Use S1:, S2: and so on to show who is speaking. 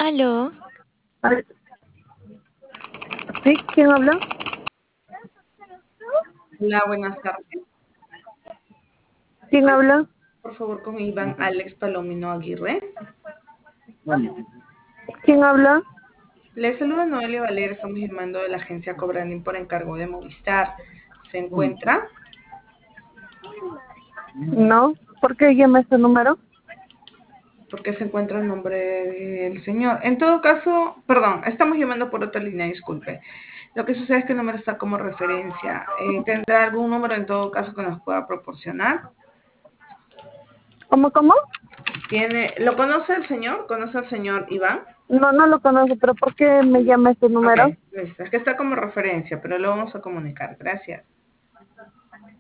S1: Aló,
S2: Al- ¿Sí? ¿Quién habla?
S3: Hola, buenas tardes.
S2: ¿Quién habla?
S3: Por favor, con Iván Alex Palomino Aguirre.
S2: ¿Quién habla?
S3: Le saluda Noelia Valera, estamos llamando de la agencia Cobranin por encargo de Movistar. ¿Se encuentra?
S2: No. ¿Por qué llama este número?
S3: ¿Por qué se encuentra el nombre del señor? En todo caso, perdón, estamos llamando por otra línea, disculpe. Lo que sucede es que el número está como referencia. ¿Tendrá algún número en todo caso que nos pueda proporcionar?
S2: ¿Cómo?
S3: ¿Lo conoce el señor? ¿Conoce al señor Iván?
S2: No, no lo conozco, pero ¿por qué me llama este
S3: Ok,
S2: número?
S3: listo. Es que está como referencia, pero lo vamos a comunicar. Gracias.